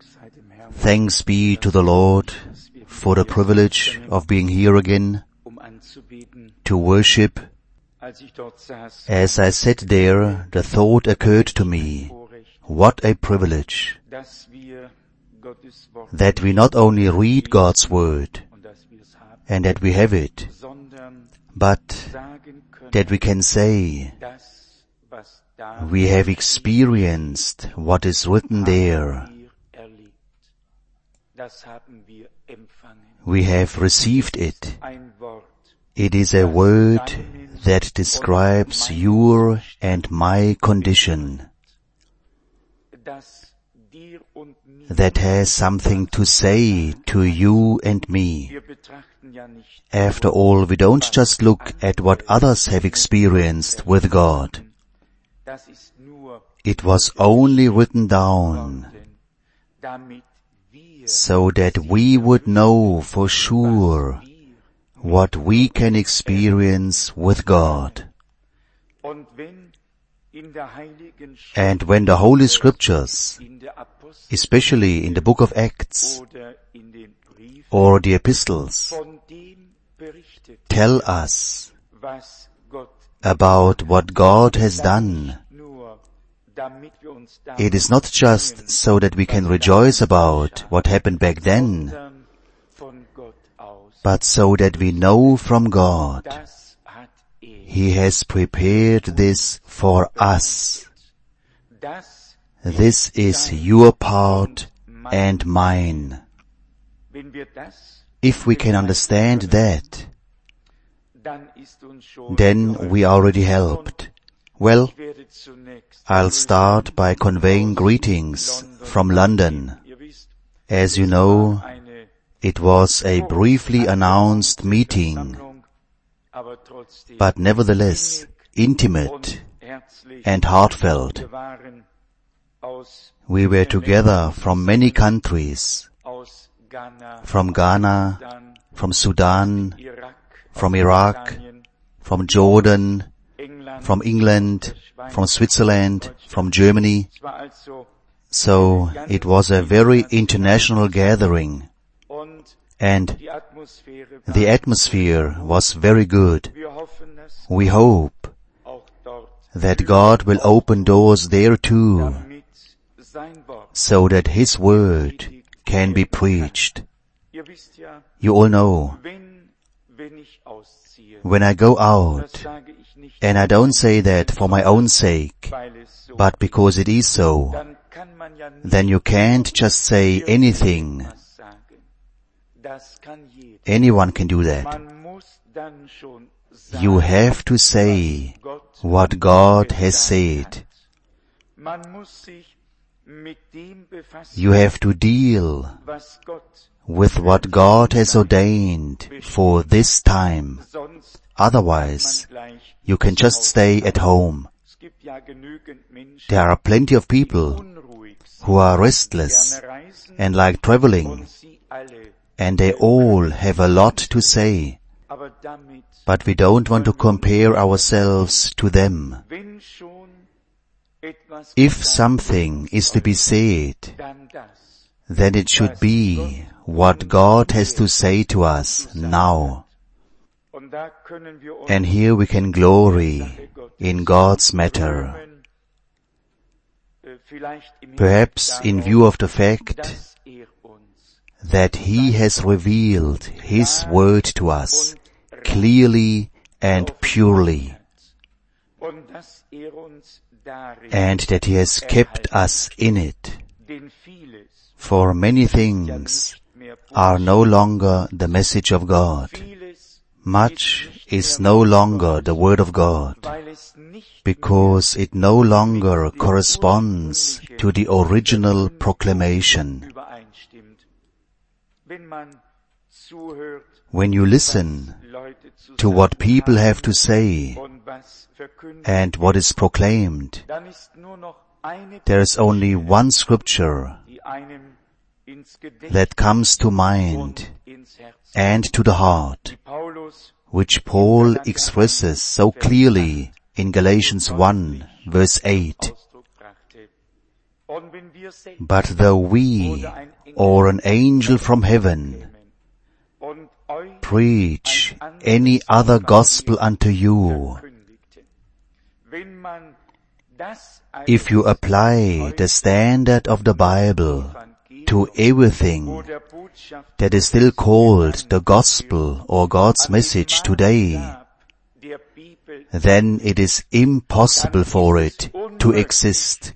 Thanks be to the Lord for the privilege of being here again to worship. As I sat there, the thought occurred to me, what a privilege that we not only read God's Word and that we have it, but that we can say we have experienced what is written there. We have received it. It is a word that describes your and my condition, that has something to say to you and me. After all, we don't just look at what others have experienced with God. It was only written down so that we would know for sure what we can experience with God. And when the Holy Scriptures, especially in the book of Acts or the epistles, tell us about what God has done, it is not just so that we can rejoice about what happened back then, but so that we know from God, He has prepared this for us. This is your part and mine. If we can understand that, then we are already helped. Well, I'll start by conveying greetings from London. As you know, it was a briefly announced meeting, but nevertheless intimate and heartfelt. We were together from many countries, from Ghana, from Sudan, from Iraq, from Jordan, from England, from Switzerland, from Germany. So it was a very international gathering, and the atmosphere was very good. We hope that God will open doors there too, so that His Word can be preached. You all know, when I go out, and I don't say that for my own sake, but because it is so, then you can't just say anything. Anyone can do that. You have to say what God has said. You have to deal with what God has ordained for this time. Otherwise, you can just stay at home. There are plenty of people who are restless and like traveling, and they all have a lot to say, but we don't want to compare ourselves to them. If something is to be said, then it should be what God has to say to us now. And here we can glory in God's matter. Perhaps in view of the fact that He has revealed His Word to us clearly and purely, and that He has kept us in it. For many things are no longer the message of God. Much is no longer the Word of God, because it no longer corresponds to the original proclamation. When you listen to what people have to say and what is proclaimed, there is only one scripture that comes to mind and to the heart, which Paul expresses so clearly in Galatians 1, verse 8. But though we or an angel from heaven preach any other gospel unto you, if you apply the standard of the Bible to everything that is still called the gospel or God's message today, then it is impossible for it to exist.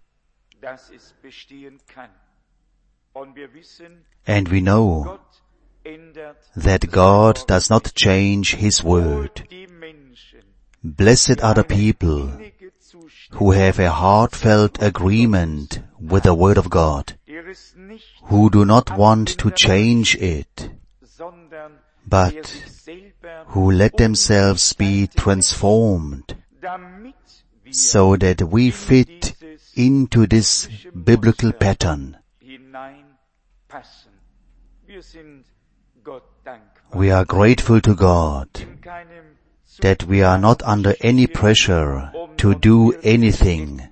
And we know that God does not change His word. Blessed are the people who have a heartfelt agreement with the word of God, who do not want to change it, but who let themselves be transformed so that we fit into this biblical pattern. We are grateful to God that we are not under any pressure to do anything.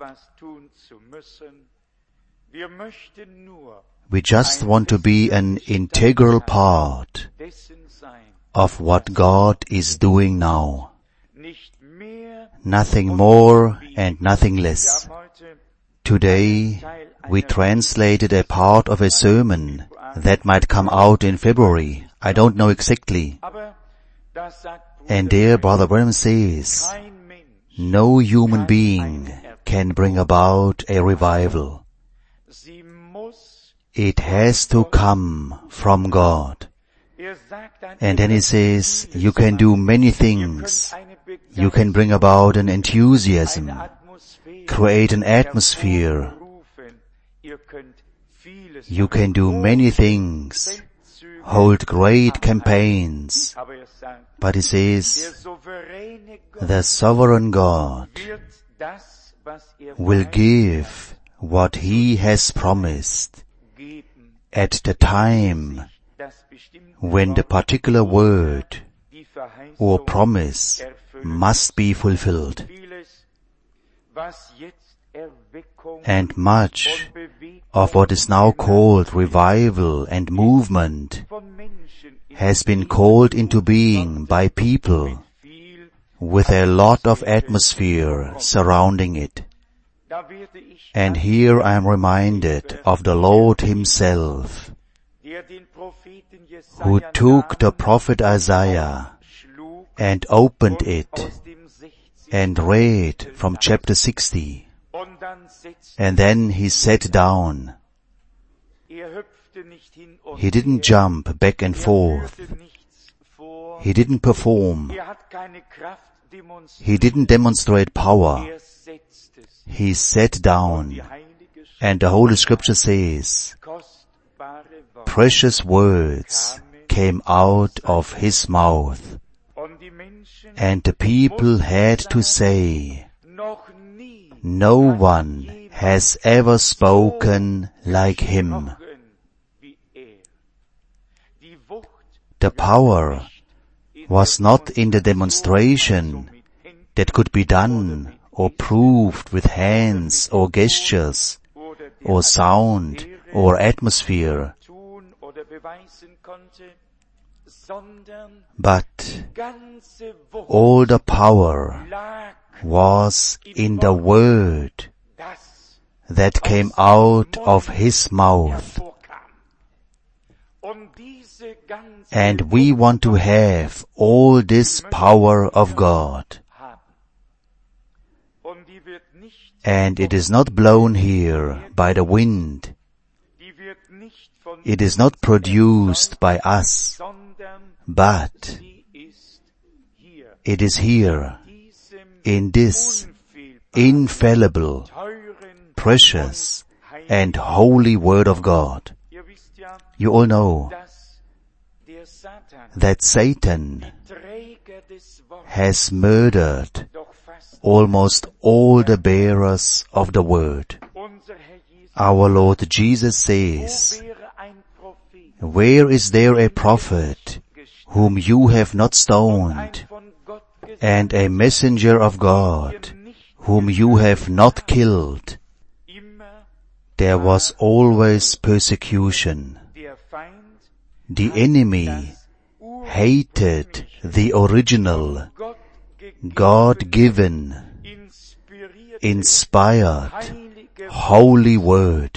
We just want to be an integral part of what God is doing now. Nothing more and nothing less. Today we translated a part of a sermon that might come out in February. I don't know exactly. And there Brother Branham says, no human being can bring about a revival. It has to come from God. And then he says, you can do many things. You can bring about an enthusiasm, create an atmosphere. You can do many things, hold great campaigns. But he says, the sovereign God will give what He has promised at the time when the particular word or promise must be fulfilled. And much of what is now called revival and movement has been called into being by people with a lot of atmosphere surrounding it. And here I am reminded of the Lord Himself, who took the prophet Isaiah and opened it and read from chapter 60. And then He sat down. He didn't jump back and forth. He didn't perform. He didn't demonstrate power. He sat down. And the Holy Scripture says, precious words came out of His mouth. And the people had to say, no one has ever spoken like Him. The power was not in the demonstration that could be done or proved with hands or gestures or sound or atmosphere, but all the power was in the word that came out of His mouth. And we want to have all this power of God. And it is not blown here by the wind. It is not produced by us, but it is here in this infallible, precious, and holy Word of God. You all know that Satan has murdered almost all the bearers of the Word. Our Lord Jesus says, where is there a prophet whom you have not stoned, and a messenger of God whom you have not killed? there was always persecution. The enemy hated the original, God-given, inspired, holy word.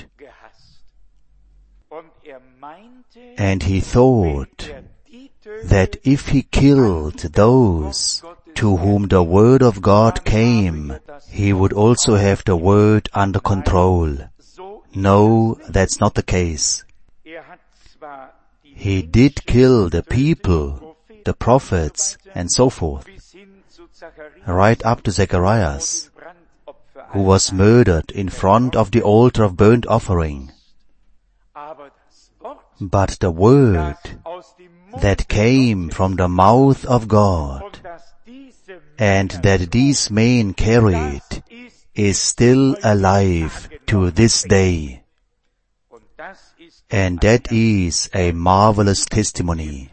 And he thought that if he killed those to whom the word of God came, he would also have the word under control. No, that's not the case. He did kill the people, the prophets, and so forth, right up to Zacharias, who was murdered in front of the altar of burnt offering. But the word that came from the mouth of God and that these men carried is still alive to this day. And that is a marvelous testimony.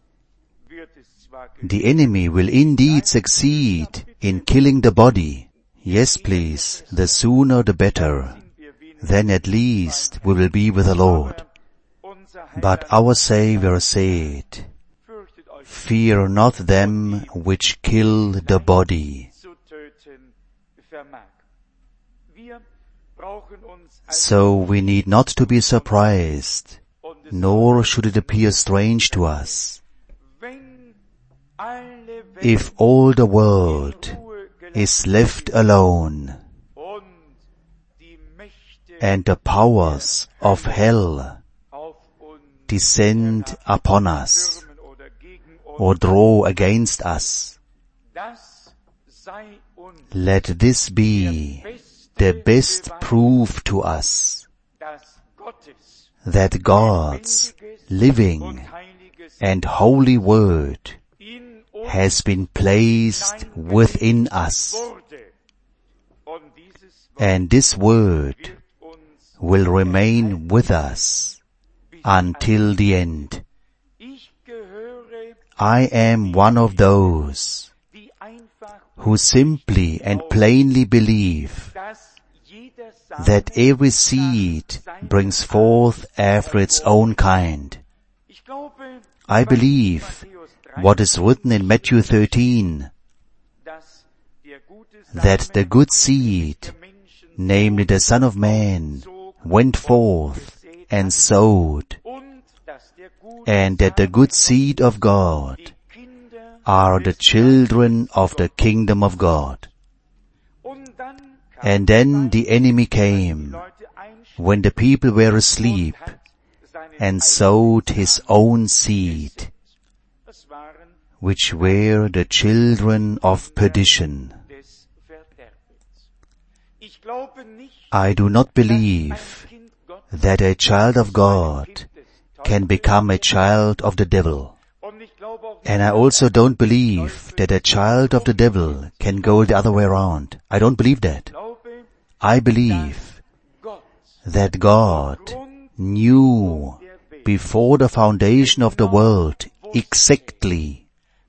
The enemy will indeed succeed in killing the body. Yes, please, the sooner the better. Then at least we will be with the Lord. But our Savior said, "Fear not them which kill the body." So we need not to be surprised, nor should it appear strange to us, if all the world is left alone, and the powers of hell descend upon us, or draw against us. Let this be the best proof to us that God's living and holy word has been placed within us, and this word will remain with us until the end. I am one of those who simply and plainly believe that every seed brings forth after its own kind. I believe what is written in Matthew 13, that the good seed, namely the Son of Man, went forth and sowed, and that the good seed of God are the children of the kingdom of God. And then the enemy came when the people were asleep and sowed his own seed, which were the children of perdition. I do not believe that a child of God can become a child of the devil. And I also don't believe that a child of the devil can go the other way around. I don't believe that. I believe that God knew before the foundation of the world exactly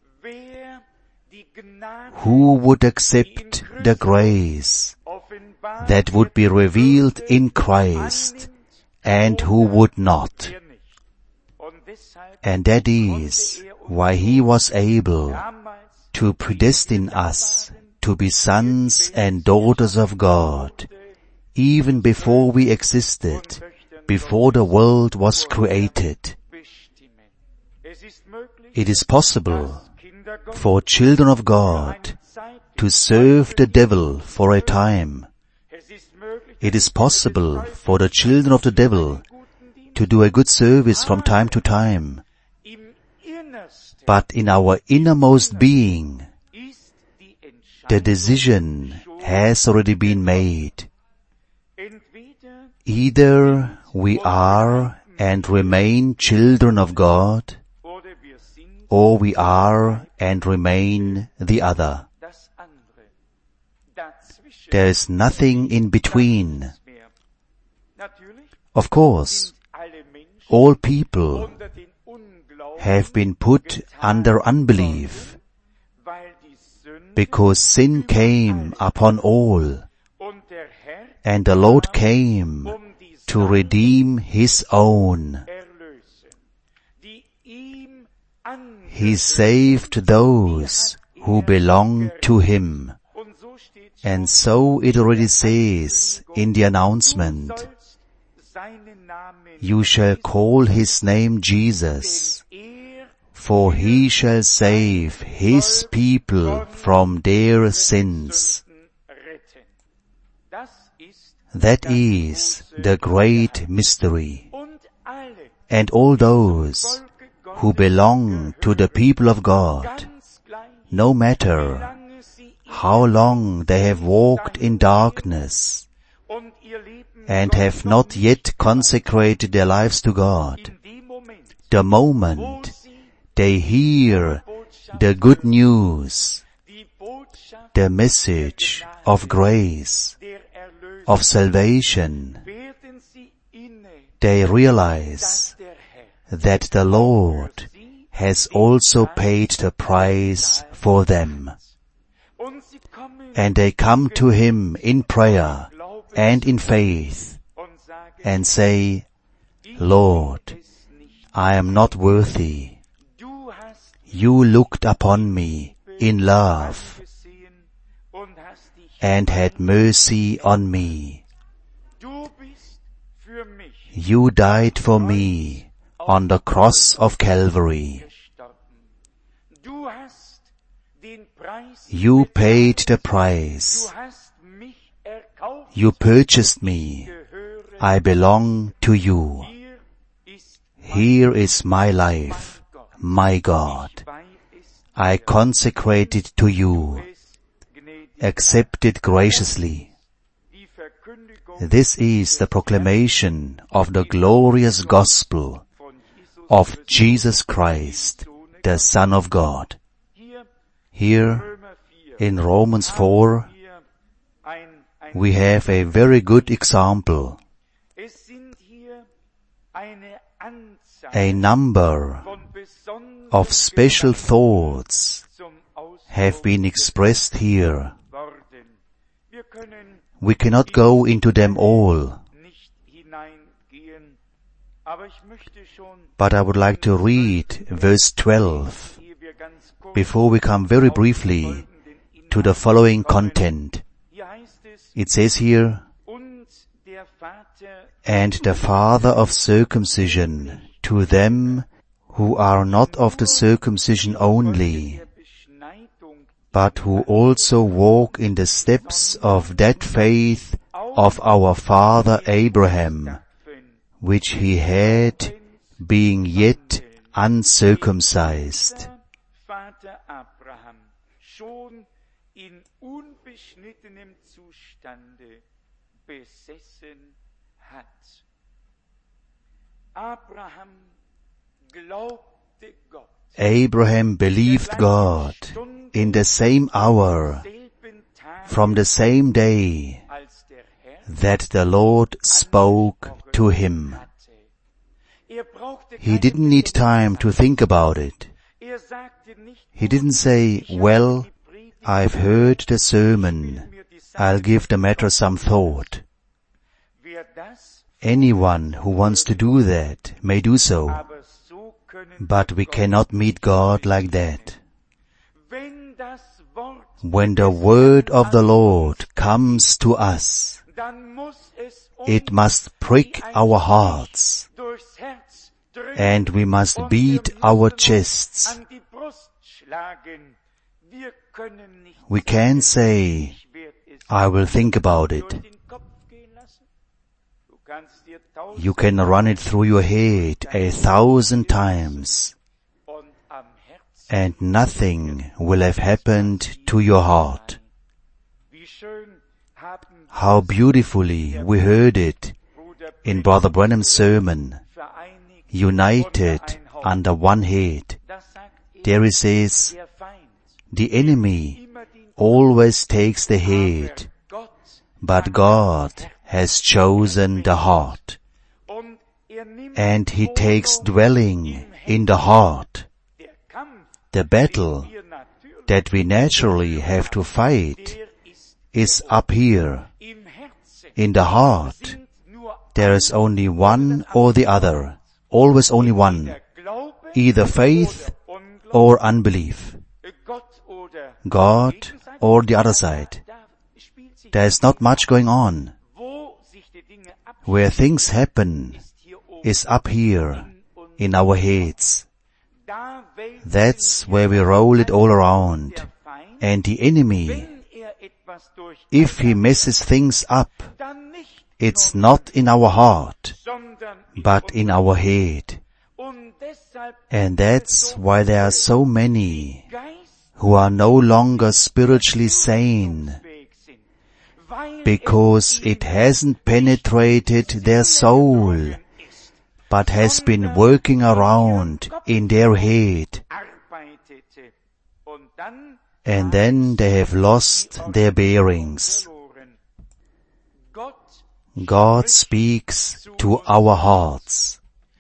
who would accept the grace that would be revealed in Christ and who would not. And that is why He was able to predestine us to be sons and daughters of God, even before we existed, before the world was created. It is possible for children of God to serve the devil for a time. It is possible for the children of the devil to do a good service from time to time. But in our innermost being, the decision has already been made. Either we are and remain children of God, or we are and remain the other. There is nothing in between. Of course, all people have been put under unbelief, because sin came upon all, and the Lord came to redeem his own. He saved those who belong to him. And so it already says in the announcement, you shall call his name Jesus, for he shall save his people from their sins. That is the great mystery. And all those who belong to the people of God, no matter how long they have walked in darkness and have not yet consecrated their lives to God, the moment they hear the good news, the message of grace, of salvation, they realize that the Lord has also paid the price for them. And they come to him in prayer and in faith and say, Lord, I am not worthy. You looked upon me in love and had mercy on me. You died for me on the cross of Calvary. You paid the price. You purchased me. I belong to you. Here is my life, my God. I consecrate it to you. Accept it graciously. This is the proclamation of the glorious gospel of Jesus Christ, the Son of God. Here in Romans 4, we have a very good example. A number of special thoughts have been expressed here. We cannot go into them all, but I would like to read verse 12 before we come very briefly to the following content. It says here, and the Father of circumcision to them who are not of the circumcision only, but who also walk in the steps of that faith of our father Abraham, which he had, being yet uncircumcised. Abraham believed God in the same hour, from the same day that the Lord spoke to him. He didn't need time to think about it. He didn't say, well, I've heard the sermon, I'll give the matter some thought. Anyone who wants to do that may do so, but we cannot meet God like that. When the word of the Lord comes to us, it must prick our hearts, and we must beat our chests. We can't say, I will think about it. You can run it through your head 1,000 times, and nothing will have happened to your heart. How beautifully we heard it in Brother Branham's sermon, united under one head. There he says, the enemy always takes the head, but God has chosen the heart, and he takes dwelling in the heart. The battle that we naturally have to fight is up here. In the heart There is only one or the other, always only one, either faith or unbelief, God or the other side. There is not much going on. Where things happen is up here in our heads. That's where we roll it all around. And the enemy, if he messes things up, it's not in our heart, but in our head. And that's why there are so many who are no longer spiritually sane, because it hasn't penetrated their soul, but has been working around in their head. And then they have lost their bearings. God speaks to our hearts.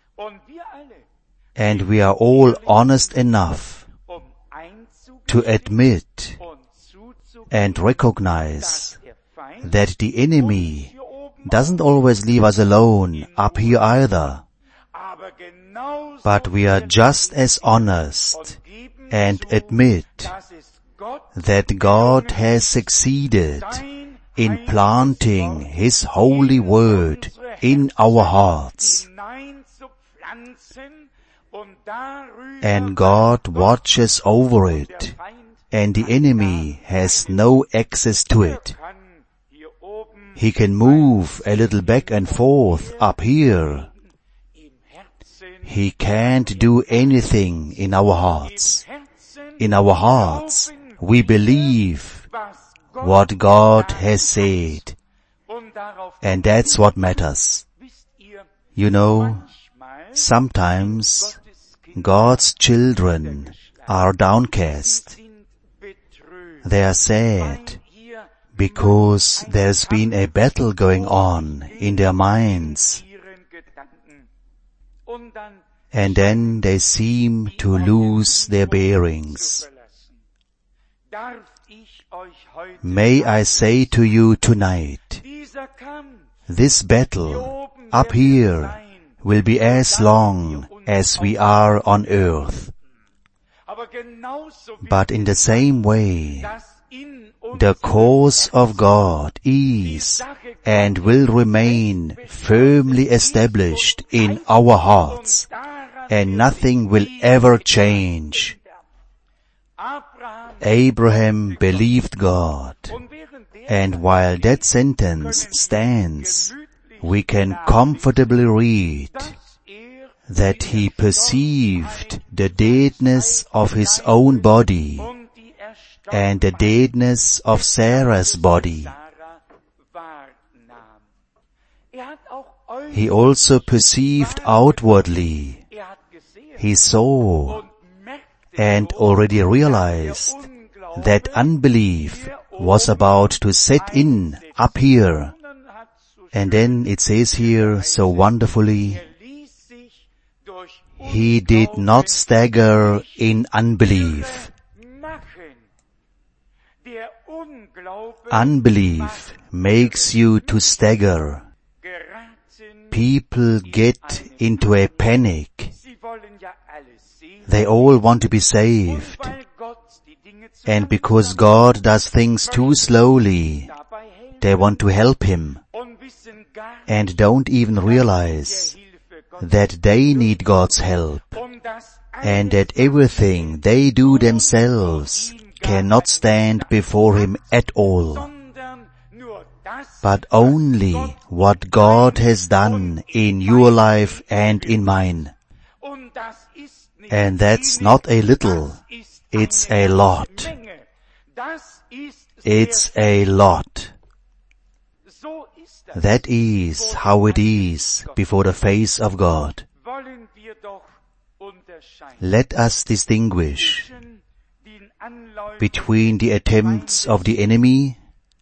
And we are all honest enough to admit and recognize that the enemy doesn't always leave us alone up here either. But we are just as honest and admit that God has succeeded in planting His holy word in our hearts. And God watches over it, and the enemy has no access to it. He can move a little back and forth up here. He can't do anything in our hearts. In our hearts, we believe what God has said. And that's what matters. You know, sometimes God's children are downcast. They are sad because there's been a battle going on in their minds. And then they seem to lose their bearings. May I say to you tonight, this battle up here will be as long as we are on earth. But in the same way, the cause of God is and will remain firmly established in our hearts, and nothing will ever change. Abraham believed God, and while that sentence stands, we can comfortably read that he perceived the deadness of his own body and the deadness of Sarah's body. He also perceived outwardly. He saw and already realized that unbelief was about to set in up here. And then it says here so wonderfully, he did not stagger in unbelief. Unbelief makes you to stagger. People get into a panic. They all want to be saved. And because God does things too slowly, they want to help Him and don't even realize that they need God's help and that everything they do themselves cannot stand before Him at all. But only what God has done in your life and in mine. And that's not a little, it's a lot. It's a lot. That is how it is before the face of God. Let us distinguish between the attempts of the enemy,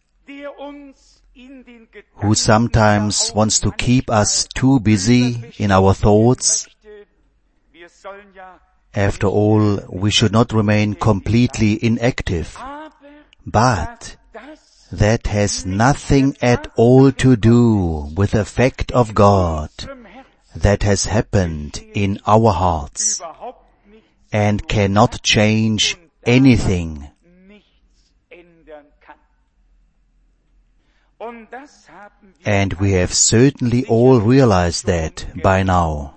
who sometimes wants to keep us too busy in our thoughts. After all, we should not remain completely inactive. But that has nothing at all to do with the fact of God that has happened in our hearts and cannot change anything. And we have certainly all realized that by now.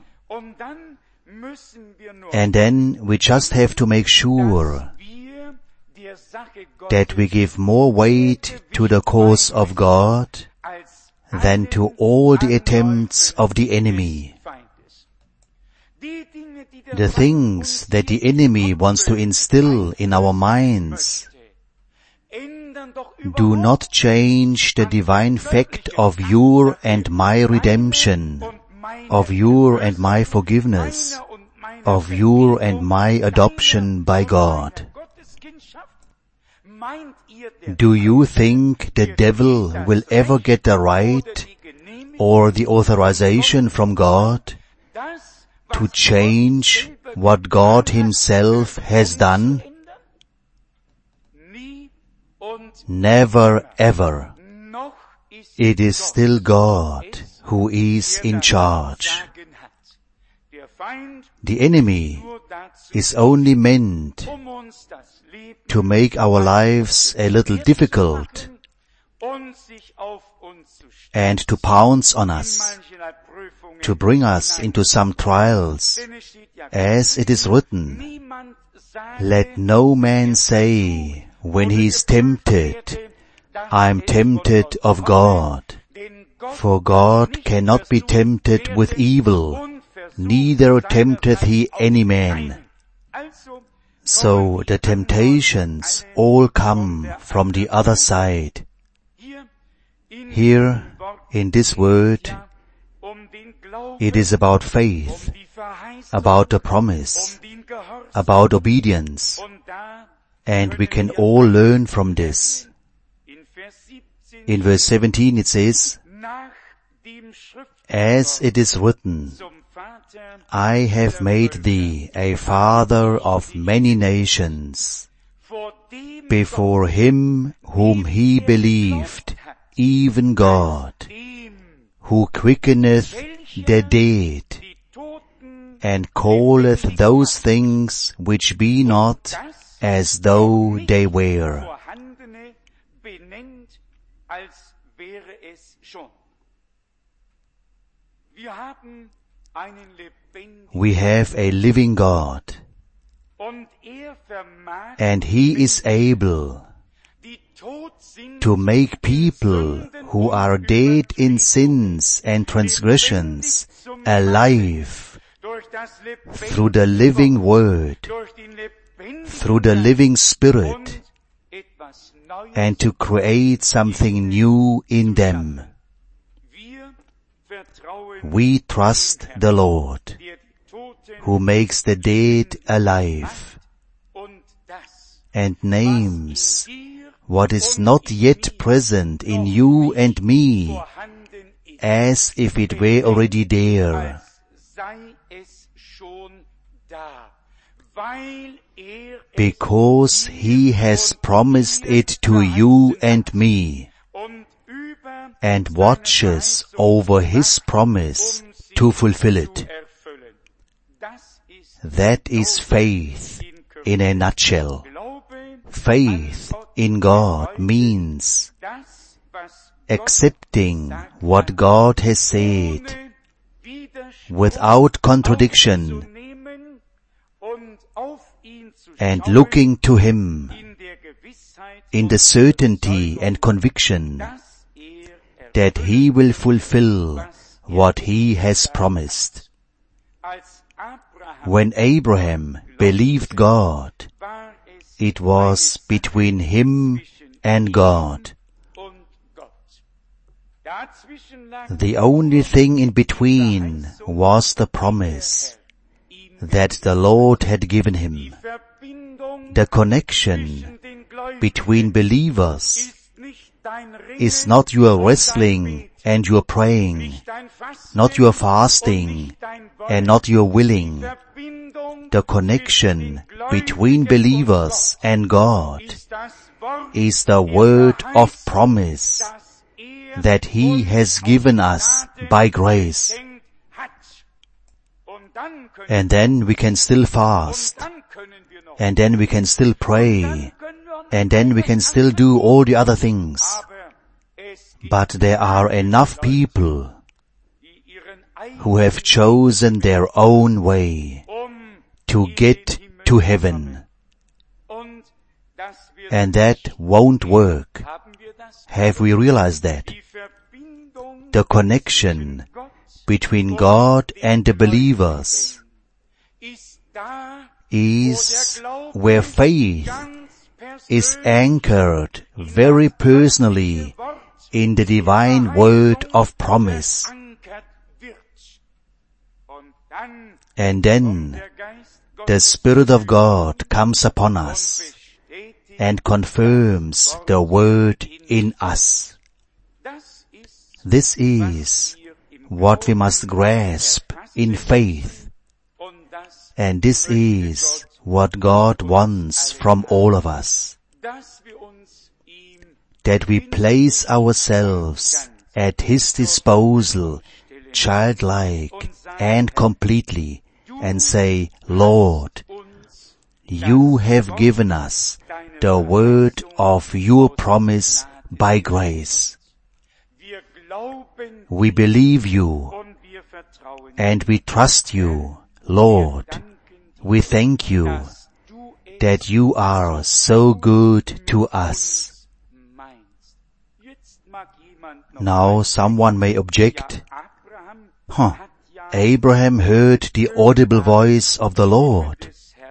And then we just have to make sure that we give more weight to the cause of God than to all the attempts of the enemy. The things that the enemy wants to instill in our minds do not change the divine fact of your and my redemption, of your and my forgiveness, of your and my adoption by God. Do you think the devil will ever get the right or the authorization from God to change what God Himself has done? Never ever. It is still God who is in charge. The enemy is only meant to make our lives a little difficult and to pounce on us, to bring us into some trials, as it is written, "Let no man say, when he is tempted, I am tempted of God. For God cannot be tempted with evil, neither tempteth He any man." So the temptations all come from the other side. Here, in this word, it is about faith, about the promise, about obedience, and we can all learn from this. In verse 17 it says, "As it is written, I have made thee a father of many nations, before him whom he believed, even God, who quickeneth the dead, and calleth those things which be not as though they were." We have a living God, and He is able to make people who are dead in sins and transgressions alive through the living Word, through the living Spirit, and to create something new in them. We trust the Lord, who makes the dead alive, and names what is not yet present in you and me, as if it were already there. Because He has promised it to you and me, and watches over His promise to fulfill it. That is faith in a nutshell. Faith in God means accepting what God has said without contradiction and looking to Him in the certainty and conviction that He will fulfill what He has promised. When Abraham believed God, it was between him and God. The only thing in between was the promise that the Lord had given him. The connection between believers is not your wrestling and your praying, not your fasting and not your willing. The connection between believers and God is the word of promise that He has given us by grace. And then we can still fast, and then we can still pray, and then we can still do all the other things. But there are enough people who have chosen their own way to get to heaven. And that won't work. Have we realized that? The connection between God and the believers is where faith is anchored very personally in the divine word of promise. And then the Spirit of God comes upon us and confirms the word in us. This is what we must grasp in faith. And this is what God wants from all of us. That we place ourselves at His disposal, childlike and completely, and say, Lord, You have given us the word of Your promise by grace. We believe You and we trust You, Lord. We thank You that You are so good to us. Now someone may object, Abraham heard the audible voice of the Lord.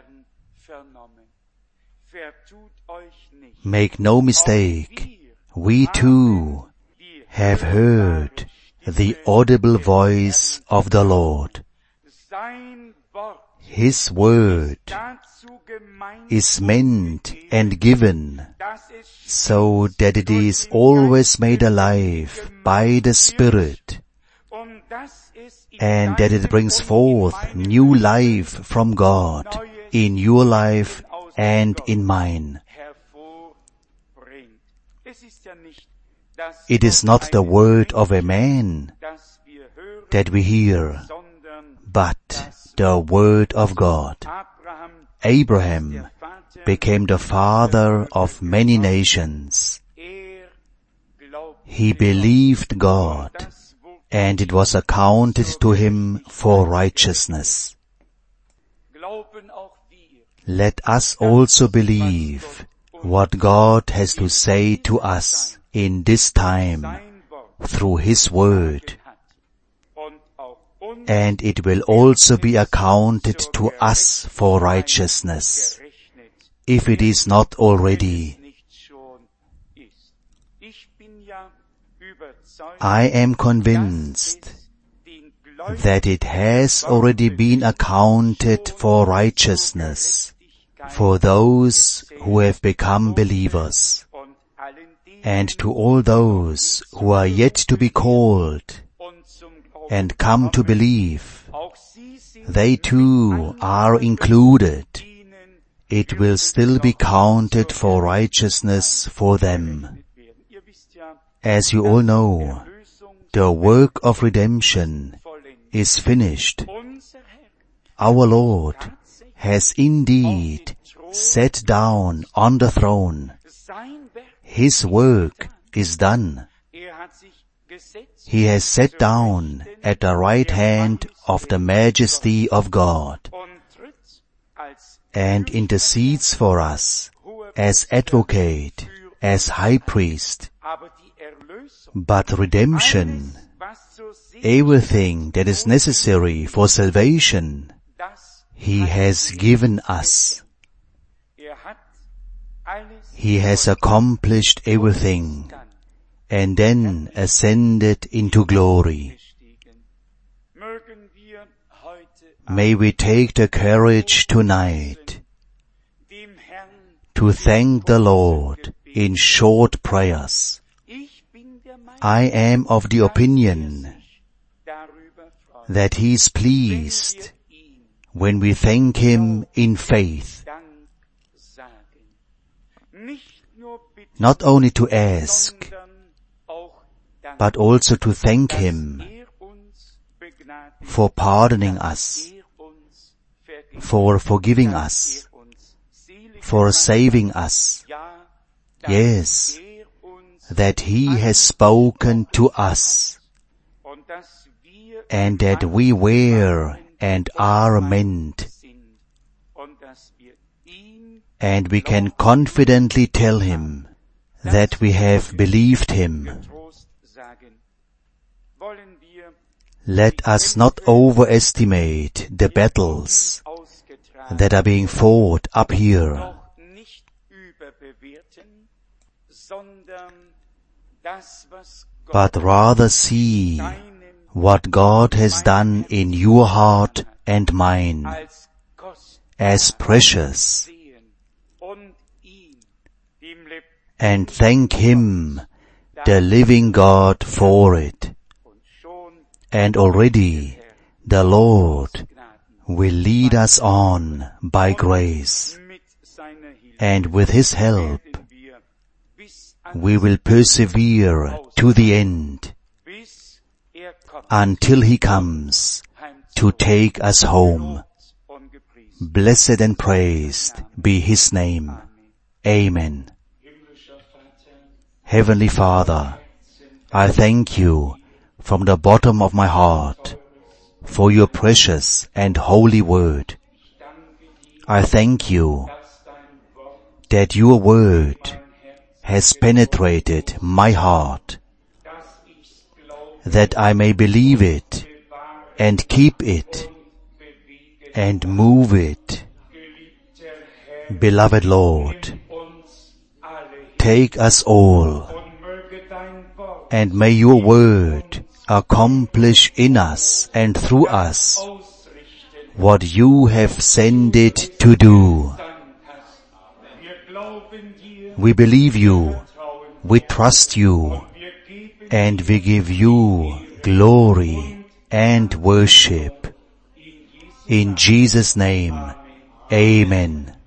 Make no mistake, we too have heard the audible voice of the Lord. His word is meant and given so that it is always made alive by the Spirit, and that it brings forth new life from God in your life and in mine. It is not the word of a man that we hear, but the word of God. Abraham became the father of many nations. He believed God, and it was accounted to him for righteousness. Let us also believe what God has to say to us in this time through His word, and it will also be accounted to us for righteousness, if it is not already. I am convinced that it has already been accounted for righteousness for those who have become believers, and to all those who are yet to be called and come to believe. They too are included. It will still be counted for righteousness for them. As you all know, the work of redemption is finished. Our Lord has indeed sat down on the throne. His work is done. He has sat down at the right hand of the majesty of God and intercedes for us as advocate, as high priest. But redemption, everything that is necessary for salvation, He has given us. He has accomplished everything and then ascended into glory. May we take the courage tonight to thank the Lord in short prayers. I am of the opinion that He is pleased when we thank Him in faith. not only to ask, but also to thank Him for pardoning us, for forgiving us, for saving us. Yes, that He has spoken to us, and that we were and are meant, and we can confidently tell Him that we have believed Him. Let us not overestimate the battles that are being fought up here, but rather see what God has done in your heart and mine as precious, and thank Him, the living God, for it. And already the Lord will lead us on by grace, and with His help we will persevere to the end, until He comes to take us home. Blessed and praised be His name. Amen. Heavenly Father, I thank You from the bottom of my heart for Your precious and holy word. I thank You that Your word has penetrated my heart, that I may believe it and keep it and move it. Beloved Lord, take us all, and may Your word accomplish in us and through us what You have sent it to do. We believe You, we trust You, and we give You glory and worship. In Jesus' name, Amen.